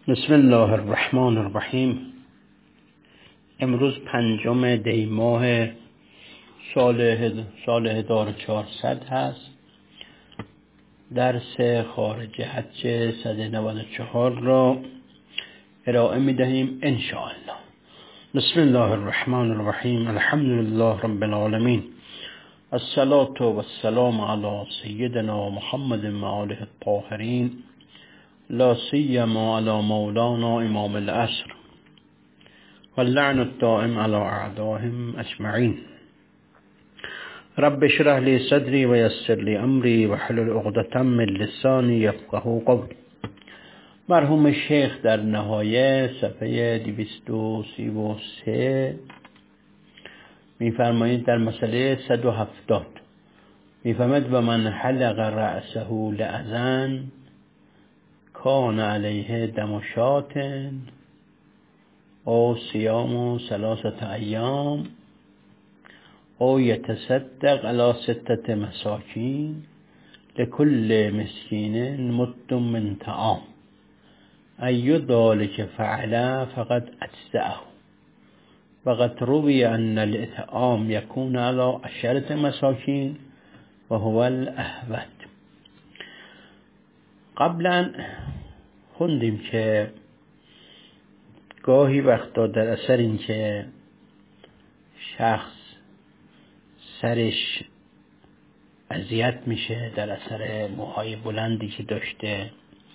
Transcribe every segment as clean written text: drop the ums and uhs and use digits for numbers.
بسم الله الرحمن الرحیم. امروز 5 دی ماه سال 1400 هست. درس خارج حج 194 را ارائه می دهیم ان شاء الله. بسم الله الرحمن الرحیم. الحمد لله رب العالمین. الصلاة والسلام علی سیدنا محمد و آله الطاهرین، لا سیما علی مولانا امام العصر واللعن الدائم علی اعدائهم اجمعین. رب اشرح لی صدری و یسر لی امری واحلل عقدة من لسانی یفقهوا قولی. مرحوم شیخ در نهایه صفحه 233 میفرمایید در مسئله 170 میفرماید و من حلق رأسه لأذن کان علیه دم شاة او صیام 3 ایام او یتصدق علی 6 مساکین لكل مسکین مد من طعام ای ذلک فعل فقد اجزأه. وقد روی ان الاطعام یکون علی 10 مساکین و هو الاحوط. قبلا خوندیم که گاهی وقتا در اثر این که شخص سرش اذیت میشه در اثر موهای بلندی که داشته،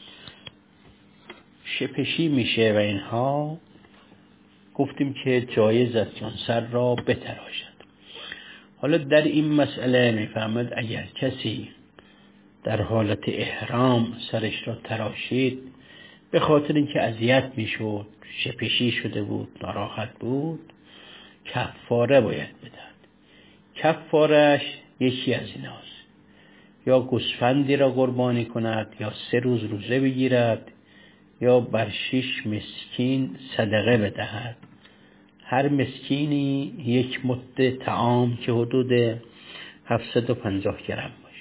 شپشی میشه و اینها، گفتیم که جایز است چون سر را بتراشد. حالا در این مسئله میفهمد اگر کسی در حالت احرام سرش را تراشید به خاطر اینکه اذیت میشد، شپشی شده بود، ناراحت بود، کفاره باید بدهد. کفارش یکی از ایناست: یا گوسفندی را قربانی کند، یا 3 روز روزه بگیرد، یا بر 6 مسکین صدقه بدهد. هر مسکینی 1 مد طعام که حدود 750 گرم باشه.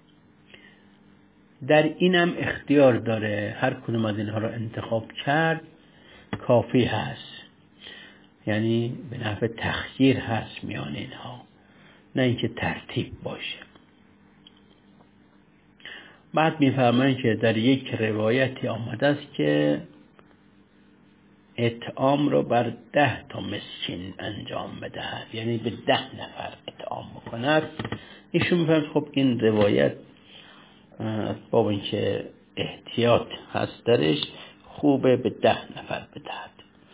در اینم اختیار داره، هر کدوم از اینها را انتخاب کرد کافی هست، یعنی به نحو تخییر هست میان اینها، نه اینکه ترتیب باشه. بعد میفهمن که در یک روایتی آمده است که اطعام را بر 10 مسکین انجام بدهد، یعنی به 10 نفر اطعام بکند. ایشون میفهمد خب این روایت باب اینکه احتیاط هست درش، خوبه به 10 نفر بدهد.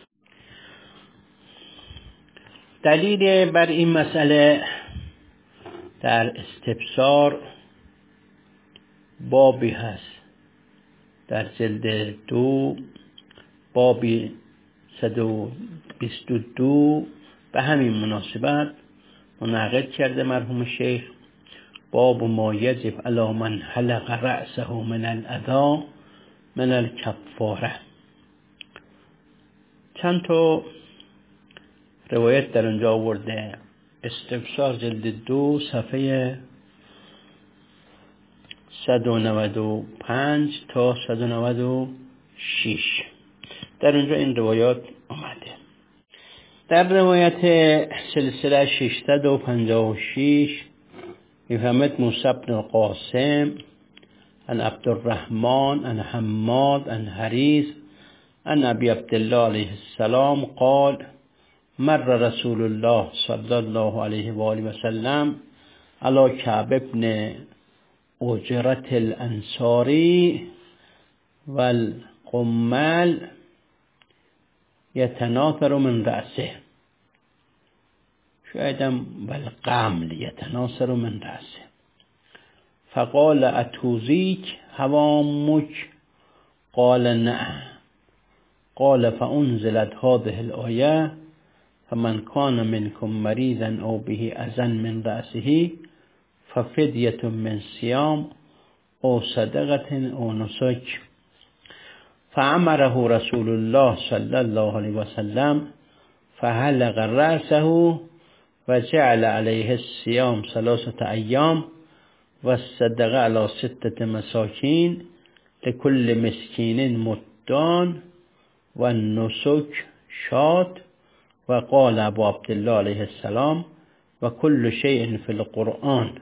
دلیل بر این مسئله در استبصار بابی هست در جلد 2 بابی 122 به همین مناسبت منعقد کرده مرحوم شیخ: باب ما یجب علی من حلق رأسه من الاذی من الکفاره. چند تا روایت در اونجا آورده. استبصار جلد 2 صفحه 195 تا 196 در اونجا این روایات آمده. در روایت سلسله 656 میفهمد موسی بن القاسم عن عبدالرحمن عن حماد عن حریث عن ابی عبدالله علیه السلام قال مر رسول الله صلی الله علیه و آله و سلم علی کعب ابن اجرت الانصاری والقمل یتناثر من رأسه، شایدم والقمل یتناثر من رأسه، فقال اتوزیک هوامک؟ قال نعم. قال فانزلت هذه الآیه فمن کان منکم مریضا او به اذى من رأسه ففدیة من صیام او صدقة او نسک. فامره رسول الله صلی الله علیه و سلم فحلق رأسه و جعل علیه الصیام 3 ایام و الصدقه علی 6 مساکین لكل مسکین مدان و نسک شات و قال ابو عبدالله علیه السلام و کل شیء فی القرآن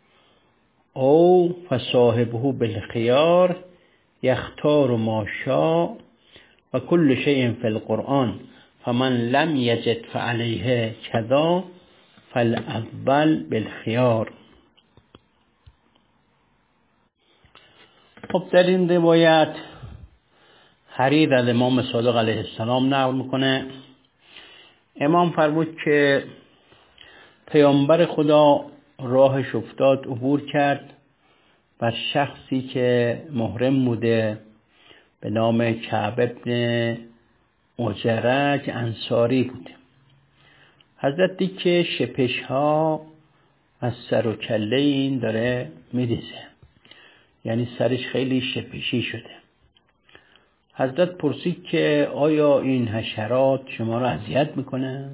او فصاحبه بالخيار یختار ما شاء و کل شیء فی القرآن فمن لم یجد فعلیه کذا فالاول بالخيار. خب در این روایت حریر از امام صادق علیه السلام نقل میکنه. امام فرمود که پیامبر خدا راهش افتاد، عبور کرد بر شخصی که محرم بوده به نام کعب ابن عجره که انصاری بوده. حضرت دید که شپش ها از سر و کله این داره میریزه، یعنی سرش خیلی شپشی شده. حضرت پرسید که آیا این حشرات شما را اذیت میکنه؟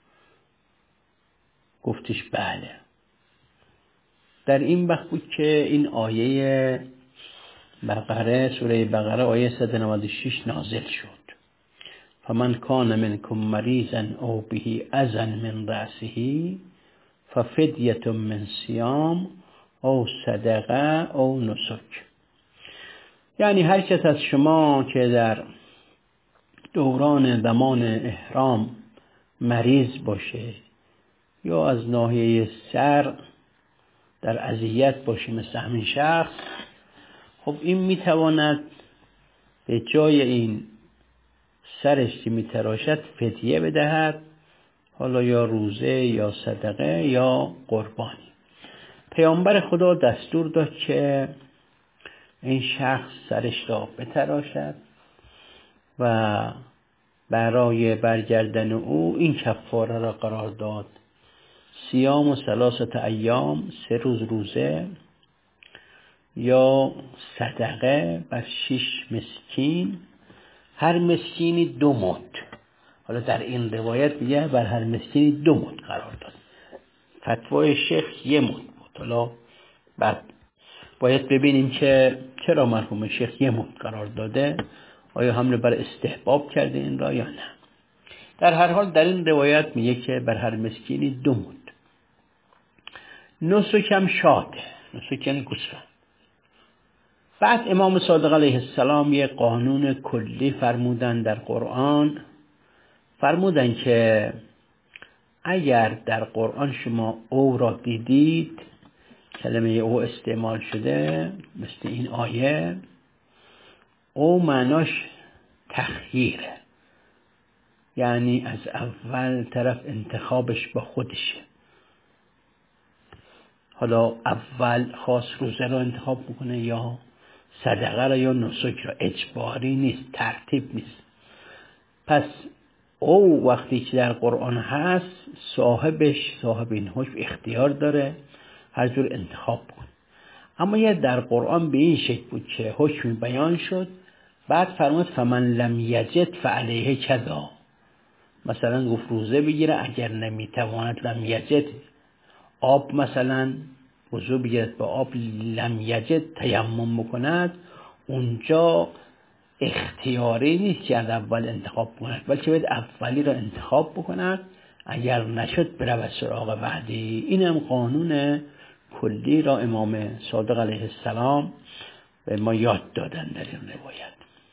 گفتش بله. در این وقت بود که این آیه بقره، سوره بقره آیه 196 نازل شد. فمن کان منکم مریضا او به اذى من رأسه ففدیة من صیام او صدقه او نسک. یعنی هر کس از شما که در دوران زمان احرام مریض باشه یا از ناحیه سر در اذیت باشه مثل همین شخص، خب این میتواند به جای این سرش که میتراشد فدیه بدهد، حالا یا روزه یا صدقه یا قربانی. پیامبر خدا دستور داد که این شخص سرش را بتراشد و برای برگردن او این کفاره را قرار داد: صیام و 3 ایام، 3 روز روزه، یا صدقه بر 6 مسکین، هر مسکینی 2 مد. حالا در این روایت میگه بر هر مسکینی 2 مد قرار داد. فتوای شیخ 1 مد بود. حالا بعد باید ببینیم که چرا مرحوم شیخ 1 مد قرار داده، آیا حمله بر استحباب کرده این را یا نه. در هر حال در این روایت میگه که بر هر مسکینی 2 مد. نسک هم شاته، نسک یعنی گوسفند. بعد امام صادق علیه السلام یه قانون کلی فرمودن در قرآن. فرمودن که اگر در قرآن شما او را دیدید، کلمه او استعمال شده مثل این آیه، او معناش تخییره، یعنی از اول طرف انتخابش با خودشه. حالا اول خاص روزه را انتخاب میکنه یا صدقه را یا نسک را، اجباری نیست، ترتیب نیست. پس او وقتی که در قرآن هست، صاحب این حکم اختیار داره هر جور انتخاب کنه. اما یه در قرآن به این شکل بود که حکم بیان شد، بعد فرمود فمن لم یجد فعلیه کذا. مثلا گفت روزه بگیره، اگر نمیتواند لم یجد آب مثلا وضو بگیرد با آب، لم یجد تیمم بکند. اونجا اختیاری نیست که از اول انتخاب کند، بلکه باید اولی را انتخاب بکند، اگر نشد برود سراغ بعدی. این هم قانون کلی را امام صادق علیه السلام به ما یاد دادن در این روایت.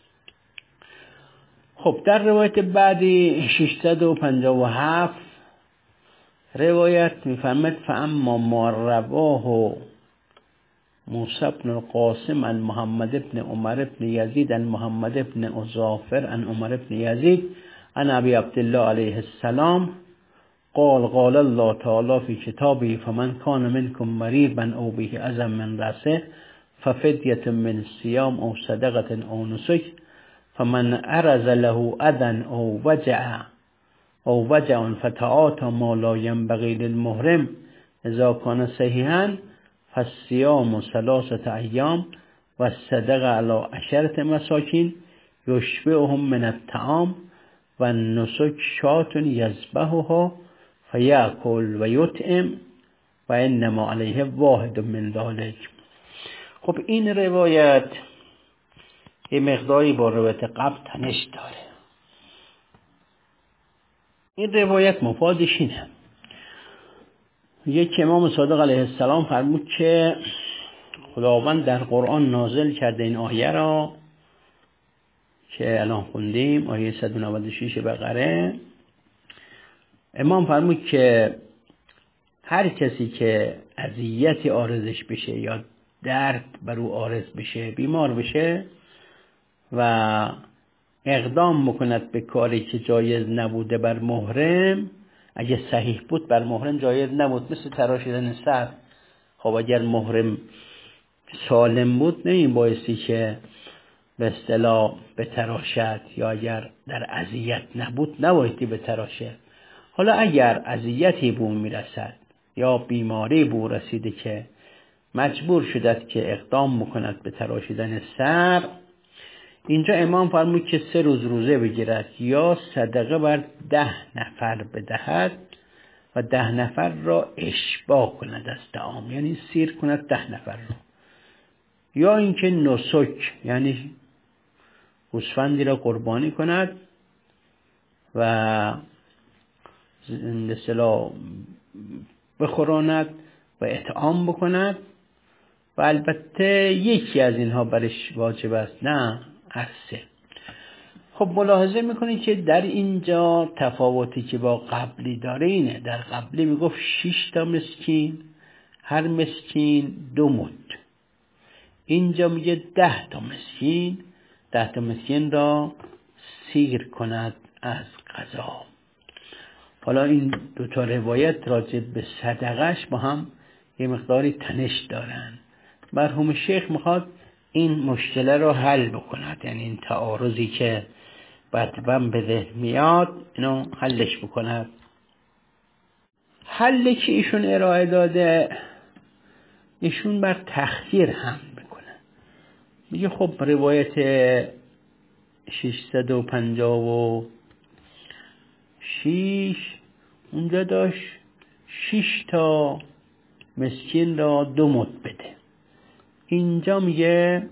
خب در روایت بعدی 657 روایت میفرمد فاما ما رواه موسی بن القاسم عن محمد بن عمر بن یزید عن محمد بن عزافر عن عمر بن یزید عن ابی عبدالله علیه السلام قال الله تعالی فی کتابه فمن کان منکم مریضا او به اذى من رأسه ففدیة من صیام او صدقة او نسک فمن عرض له اذى او وجع فتعاطى ما لا ينبغي للمحرم اذا كان صحيحا فالصيام 3 ایام و الصدقه على 10 مساکین یشبعهم من الطعام و النسک شاة یذبحها فیأکل و یطعم و انما علیه واحد من ذلك. خب این روایت یه مقداری با روایت قبل تنش داره. این روایت مفادش اینه، یک امام صادق علیه السلام فرمود که خداوند در قرآن نازل کرده این آیه را که الان خوندیم، آیه 196 بقره. امام فرمود که هر کسی که اذیتی عارضش بشه یا درد بر او عارض بشه، بیمار بشه و اقدام بکند به کاری که جایز نبوده بر محرم، اگه صحیح بود بر محرم جایز نبود، مثل تراشیدن سر. خب اگر محرم سالم بود نمی بایستی که به اصطلاح بتراشد، یا اگر در اذیت نبود نبایستی بتراشه. حالا اگر اذیتی به اون میرسد یا بیماری به اون رسیده که مجبور شدد که اقدام بکند به تراشیدن سر، اینجا امام فرمود که 3 روز روزه بگیرد یا صدقه بر 10 نفر بدهد و 10 نفر را اشباع کند از طعام، یعنی سیر کند 10 نفر را، یا اینکه نسک یعنی گوسفندی را قربانی کند و مثلا بخوراند و اطعام بکند و البته یکی از اینها برش واجب است، نه هر 3. خب ملاحظه میکنید که در اینجا تفاوتی که با قبلی داره اینه. در قبلی میگفت 6 تا مسکین، هر مسکین 2 مد. اینجا میگه 10 تا مسکین، 10 تا مسکین را سیر کند از غذا. حالا این 2 تا روایت راجع به صدقش با هم یه مقداری تنش دارن. مرحوم شیخ میخواد این مشکل رو حل بکند، یعنی این تعارضی که بدبن به ذهن میاد اینو حلش بکند. حلی که ایشون ارائه داده، ایشون بر تخییر هم میکنه. میگه خب روایت 656 اونجا داشت 6 تا مسکین را 2 مد بده، اینجا میگه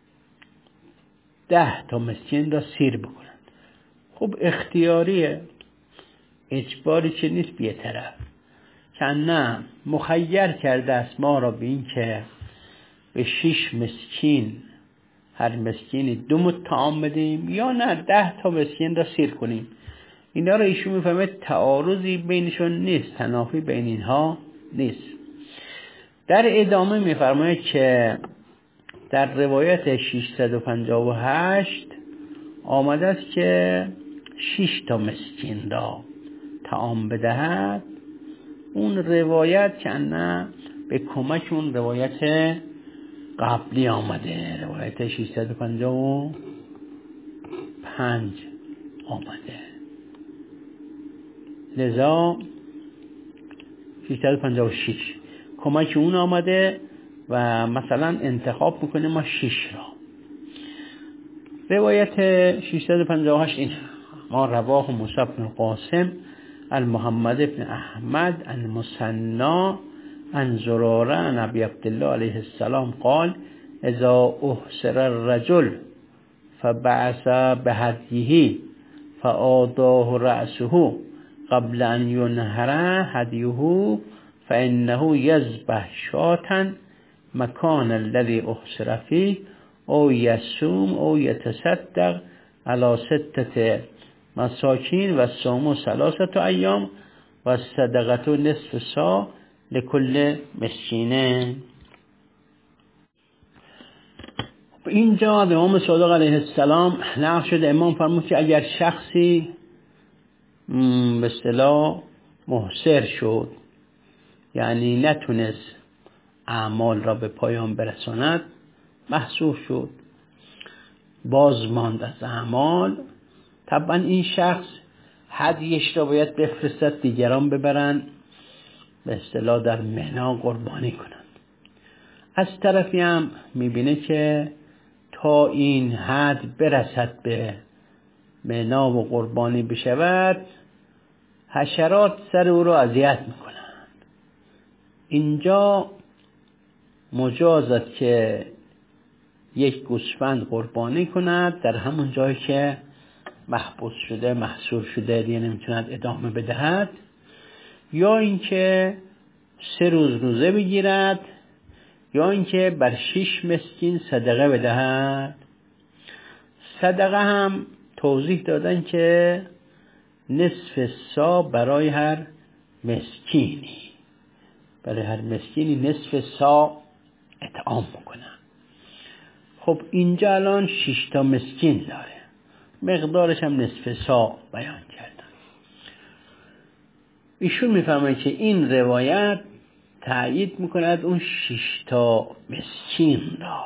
10 تا مسکین را سیر بکنند. خب اختیاریه، اجباری که نیست بیه طرف، که نه مخیر کرده است ما را به این که به 6 مسکین هر مسکینی 2 مد طعام بدیم، یا نه 10 تا مسکین را سیر کنیم. اینا را ایشون میفهمه تعارضی بینشون نیست، تنافی بین اینها نیست. در ادامه میفرماید که در روایت 658 آمده است که 6 تا مسکین را طعام بدهد. اون روایت که نه به کمک اون روایت قبلی آمده، روایت 655 آمده، لذا 656 کمک اون آمده و مثلا انتخاب میکنه ما 6 را. روایت 658 این ما رواه موسی بن قاسم المحمد بن احمد عن مثنی عن زراره عن ابی عبدالله علیه السلام قال اذا احسر الرجل فبعث بهدیه فآداه رأسه قبل ان ينهر هدیه فإنه يذبح شاة مكان الذي احسر فيه او يصوم او يتصدق على 6 مساکین و صوم 3 ایام و صدقه نصف صاع لكل مسکین. اینجا امام صادق علیه السلام نقل شده، امام فرمود که اگر شخصی به اصطلاح محصر شد، یعنی نتونست اعمال را به پایان برساند، محصور شد، باز ماند از اعمال، طبعا این شخص هدیش را باید بفرستد دیگران ببرن به اصطلاح در منا قربانی کنند. از طرفی هم میبینه که تا این حد برسد به منا و قربانی بشود، حشرات سر او را اذیت میکنند. اینجا مجاز است که یک گوسفند قربانی کند در همون جایی که محبوس شده، محصور شده، دیگه نمیتوند ادامه بدهد، یا اینکه 3 روز روزه بگیرد، یا اینکه بر 6 مسکین صدقه بدهد. صدقه هم توضیح دادن که نصف سا برای هر مسکینی، برای هر مسکینی نصف سا اطعام میکنن. خب اینجا الان 6 تا مسکین داره، مقدارش هم نصف سا بیان کردن. ایشون میفهمه که این روایت تأیید میکند اون 6 تا مسکین را.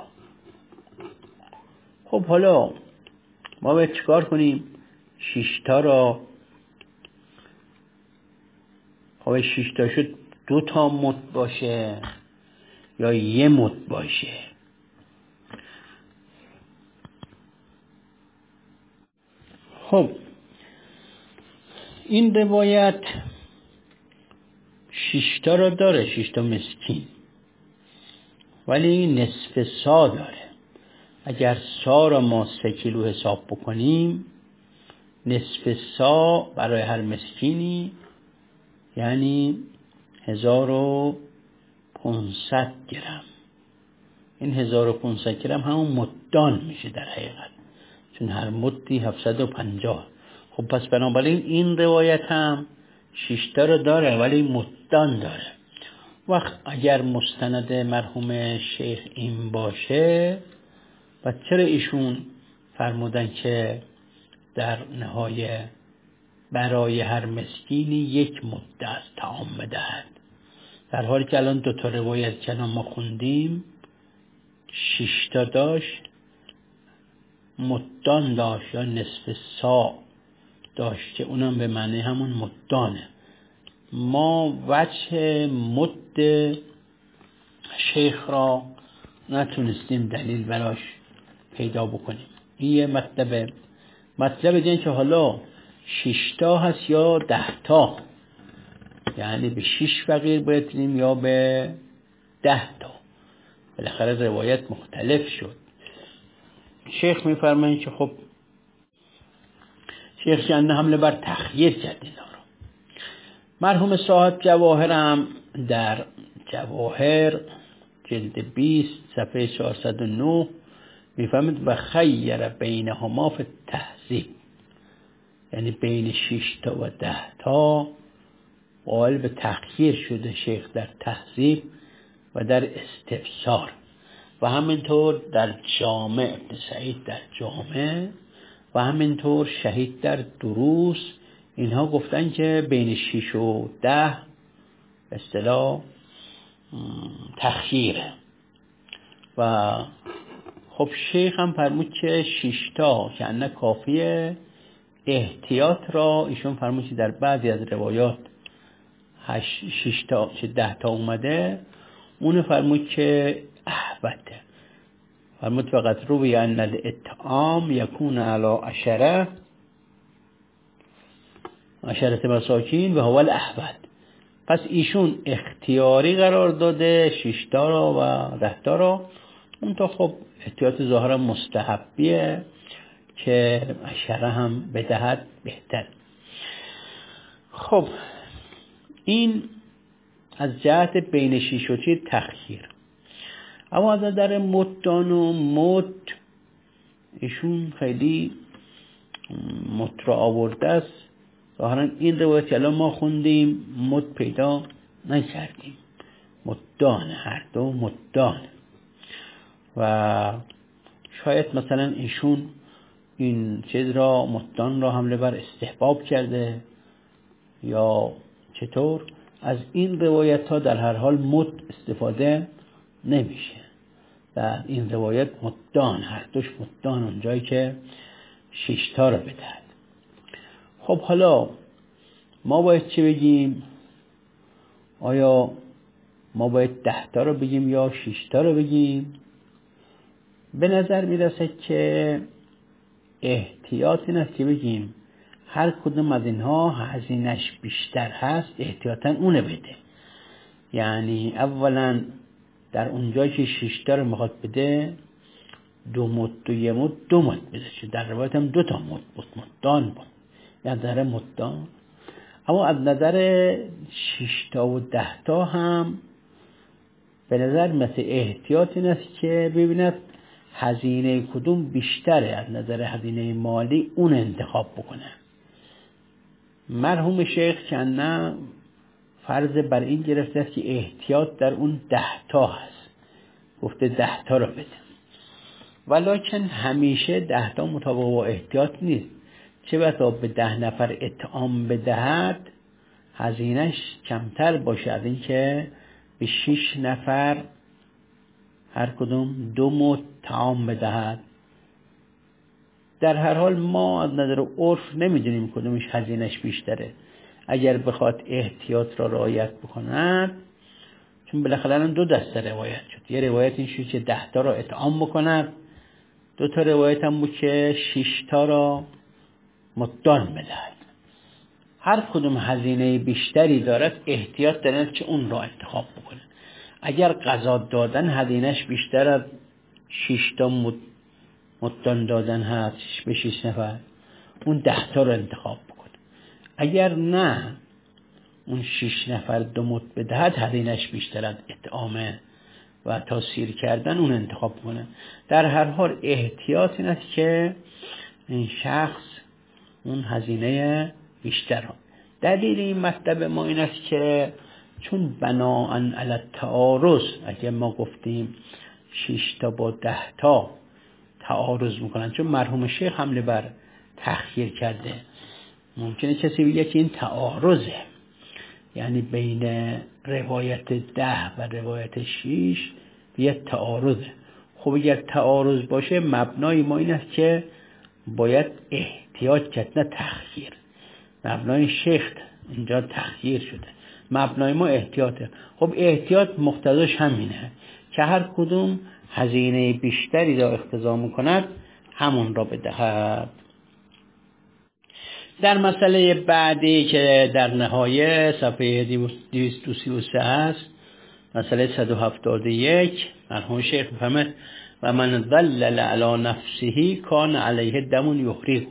خب حالا ما باید چیکار کنیم؟ 6 تا را، خب 6 تا شد 2 تا مد باشه یا 1 مد باشه؟ خب این روایت 6 تا را داره، 6 تا مسکین، ولی نصف سا داره. اگر سا را ما 3 کیلو حساب بکنیم، نصف سا برای هر مسکینی یعنی 1500 گرم. این 1500 گرم همون مدان میشه در حقیقت، چون هر مدی 750. خب پس بنابراین این روایت هم 6 تا رو داره ولی مدان داره. وقت اگر مستند مرحوم شیخ این باشه، و چرا ایشون فرمودن که در نهایه برای هر مسکینی 1 مد از طعام بدهد، در حالی که الان 2 تا روایت که ما خوندیم 6 تا داشت، مدان داشت یا نصف سا داشت که اونم به معنی همون مدانه. ما وجه مد شیخ را نتونستیم دلیل براش پیدا بکنیم. این یه مطلب دیگه که حالا 6 تا هست یا 10 تا، یعنی به 6 فقیر باید بدیم یا به 10 تا. بالاخره روایت مختلف شد. شیخ میفرمایند که خب شیخ جنه حمله بر تخییر کرد اینا رو. مرحوم صاحب جواهر هم در جواهر جلد 20 صفحه 409 میفهمید و خیر بینهما فی التهذیب، یعنی بین 6 تا و 10 تا قائل به تخییر شده شیخ در تهذیب و در استفسار، و همینطور در جامع ابن سعید در جامع، و همینطور شهید در دروس. اینها گفتن که بین 6 و 10 به اصطلاح تخییره. و خب شیخ هم فرمود که 6 تا که انه کافیه. احتیاط را ایشون فرمود که در بعضی از روایات 6 تا چه 10 تا اومده، اون فرمود که احوته. فرمود فقط روی ان الاطعام یکون علی عشرة مساکین و هو الاحوت. پس ایشون اختیاری قرار داده 6 تا را و 10 تا را. اون تا خب احتیاط ظاهرا مستحبیه که 10 هم بدهد بهتر. خب این از جهت بین 6 و 10 تخییر. اما از در مدان و مد ایشون خیلی مد را آورده است. ظاهرا این روایت الان ما خوندیم مد پیدا نکردیم. مدان، هر دو مدان. و شاید مثلا ایشون این چیز را مدان را حمله بر استحباب کرده یا چطور. از این روایت ها در هر حال مد استفاده نمیشه. در این روایت مدان، هر دوش مدان، اونجایی که 6 تا رو بدهد. خب حالا ما باید چی بگیم؟ آیا ما باید 10 تا رو بگیم یا 6 تا رو بگیم؟ به نظر میرسه که احتیاط این است که بگیم هر کدوم از اینها هزینه‌اش بیشتر هست احتیاطاً اونه بده. یعنی اولا در اونجایی که 6 تا رو میخواد بده 2 مد و 1 مد 2 مد بده. در روایت هم 2 تا مد بود مدان بود، از نظر مدان. اما از نظر 6 تا و 10 تا هم به نظر مثل احتیاط این است که ببیند هزینه کدوم بیشتره، از نظر هزینه مالی اون انتخاب بکنه. مرحوم شیخ کنه فرض بر این گرفته است که احتیاط در اون 10 تا هست، گفته 10 تا رو بده، ولیکن همیشه 10 تا مطابق با احتیاط نیست. چه بسا به 10 نفر اطعام بدهد هزینهش کمتر باشه از این که به 6 نفر هر کدوم 2 مد طعام بدهد. در هر حال ما از نظر عرف نمیدونیم کدومش هزینهش بیشتره. اگر بخواد احتیاط را رعایت بکند، چون بالاخره 2 دسته روایت شد، یه روایت این شد که 10 تا را اطعام بکند، 2 تا روایت هم بود که 6 تا را مدان بدهد. هر کدوم هزینه بیشتری دارد احتیاط دارد که اون را انتخاب بکنه. اگر غذا دادن هزینهش بیشتر از 6 تا مدان دادن هست به 6 نفر، اون 10 تا را انتخاب بکنه. اگر نه اون 6 نفر 2 مد بدهد هزینهش بیشتر از اطعامه و تاثیر کردن اون انتخاب کنه. در هر حال احتیاط این است که این شخص اون هزینه بیشتر را. دلیل این مطلب ما این است که چون بناءً علی التعارض، اگه ما گفتیم 6 تا با 10 تا تعارض میکنن، چون مرحوم شیخ حمله بر تأخیر کرده، ممکنه کسی بگه که این تعارضه، یعنی بین روایت 10 و روایت 6 یه تعارضه. خب اگر تعارض باشه مبنای ما این است که باید احتیاط کرد، نه تأخیر. مبنای شیخ اینجا تأخیر شده، مبنای ما احتیاطه. خب احتیاط مقتضاش همینه که هر کدوم هزینه بیشتری را اقتضا میکند همون را بدهد. در مسئله بعدی که در نهایه صفحه 233 است، مسئله 171، مرحوم شیخ می‌فرماید و من ظلل علی نفسه کان علیه دم یحرقه.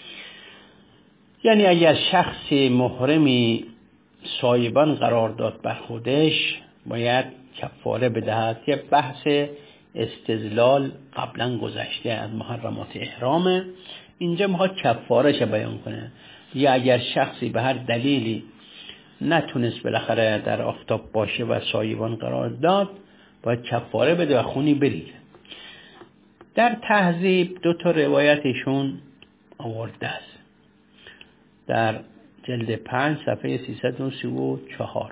یعنی اگر شخصی محرمی سایبان قرار داد بر خودش باید کفاره بدهد. یه بحث استدلال قبلا گذشته از محرمات احرامه، اینجا میخواد کفارهش بیان کنه. یا اگر شخصی به هر دلیلی نتونست بالاخره در آفتاب باشه و سایبان قرار داد باید کفاره بده و خونی بریزه. در تهذیب 2 تا روایتشون آورده است، در جلد 5 صفحه 334.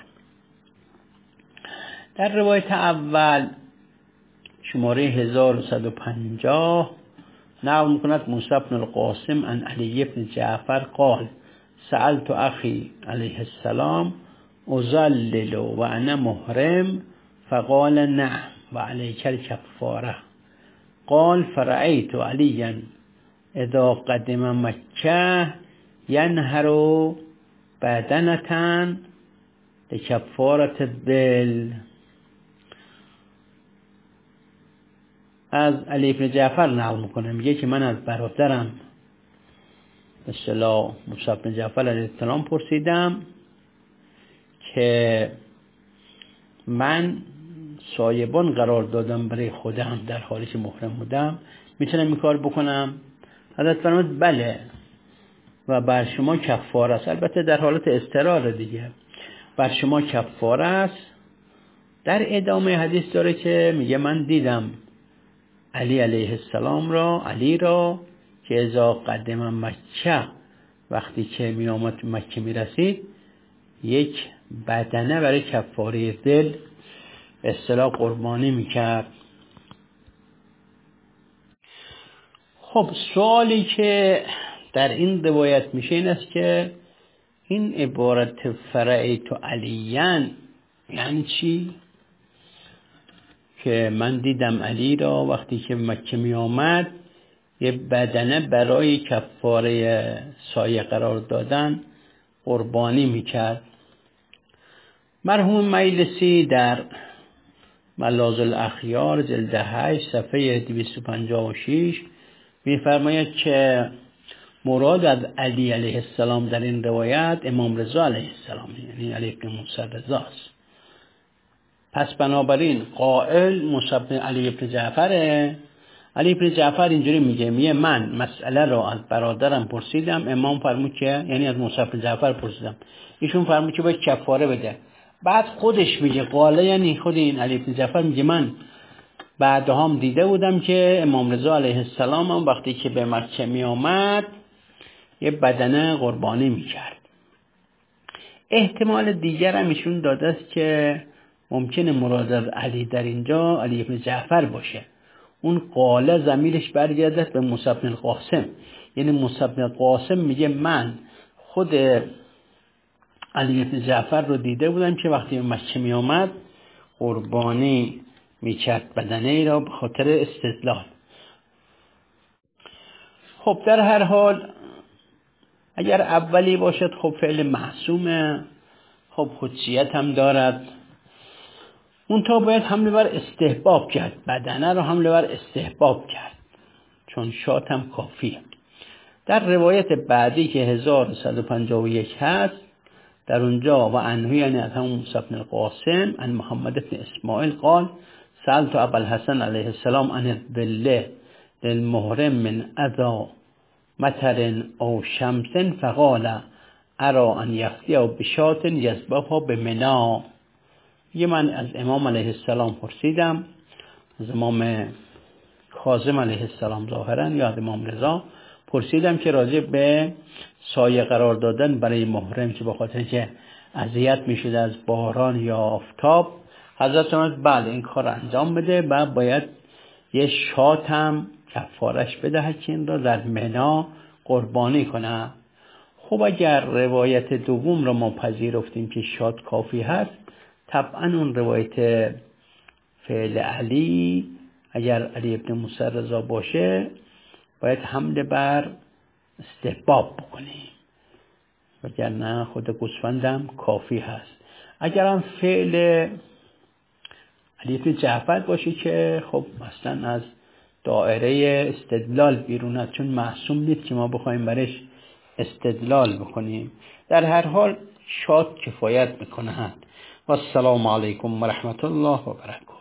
در روایت اول شماره 1150 نقل می‌کند موسی بن القاسم عن علی بن جعفر قال سألت اخی علیه السلام اظلل و انا محرم فقال نعم و علیک الکفاره. قال فرأیت علیا اذا قدم مکه ینهر بدنة لکفارة الذل. از علی بن جعفر نقل میکنه، میگه که من از برادرم به اصطلاح موسی بن جعفر علیه السلام پرسیدم که من سایبان قرار دادم برای خودم در حالی که محرم بودم، میتونم این کار بکنم؟ حضرت فرمود بله و بر شما کفاره است. البته در حالت اضطرار دیگه، بر شما کفاره است. در ادامه حدیث داره که میگه من دیدم علی علیه السلام را، علی را که اذا قدم مکه، وقتی که می آمد مکه می رسید، یک بدنه برای کفاره دل به اصطلاح قربانی می کرد. خب سوالی که در این روایت میشه این است که این عبارت فرأیت علیان یعنی چی؟ که من دیدم علی را وقتی که مکه می آمد یه بدنه برای کفاره سایه قرار دادن قربانی می کرد. مرحوم مجلسی در ملاذ الاخیار جلد 8 صفحه 256 می فرماید که مراد از علی علیه السلام در این روایت امام رضا علیه السلام، یعنی علی بن موسی رضاست. پس بنابراین قائل موسی بن علی بن جعفره. علی بن جعفر اینجوری میگه من مسئله رو از برادرم پرسیدم، امام فرمود که، یعنی از موسی بن جعفر پرسیدم، ایشون فرمود که باید کفاره بده. بعد خودش میگه قاله، یعنی خود این علی بن جعفر میگه من بعدها هم دیده بودم که امام رضا علیه السلام هم وقتی که به مکه می آمد یه بدنه قربانی میکرد. احتمال دیگر هم ایشون داده است که ممکنه مراد از علی در اینجا علی بن جعفر باشه. اون قاله ضمیرش برگرده به موسی بن القاسم، یعنی موسی بن القاسم میگه من خود علی بن جعفر رو دیده بودم که وقتی به مکه می آمد قربانی میکرد بدنه ای را به خاطر استدلال. خب در هر حال اگر اولی باشد خب فعل محسومه، خب حجیت هم دارد، منتها باید حمله بر استحباب کرد، بدنه رو حمله بر استحباب کرد چون شات هم کافیه. در روایت بعدی که 1151 هست در اونجا و عنه، یعنی از همون موسی بن القاسم عن محمد بن اسماعیل قال سألت ابا الحسن علیه السلام عن الظله للمحرم من اذا مطر او شمس فقال ارى ان یفدی او بشات یذبحها بمنی. یه من از امام علیه السلام پرسیدم، از امام کاظم علیه السلام ظاهرا یا از امام رضا پرسیدم که راجع به سایه قرار دادن برای محرم که به خاطر که اذیت میشد از باران یا آفتاب، حضرت فرمود بله این کار انجام بده و باید یه شات هم کفارش بده که این را در منا قربانی کنه. خب اگر روایت دوم رو ما پذیرفتیم که شات کافی هست، طبعا اون روایت فعل علی اگر علی ابن موسی رضا باشه باید حمله بر استحباب بکنیم، وگرنه خود گوسفندم کافی هست. اگر هم فعل علی ابن جعفر باشه که خب اصلا از دائره استدلال بیرون است، چون معصوم نیست که ما بخوایم برش استدلال بکنیم. در هر حال شاد کفایت میکنه. و السلام علیکم و رحمت الله و برکاته.